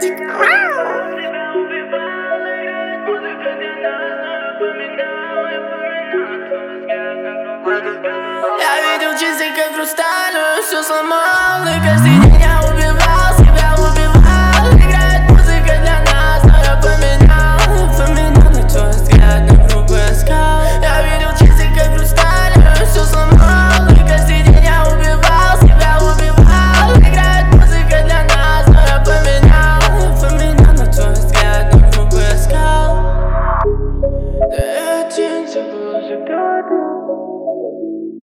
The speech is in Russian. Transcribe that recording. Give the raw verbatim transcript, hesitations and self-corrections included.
Я видел часы, как хрусталь, но все сломал, и каждый день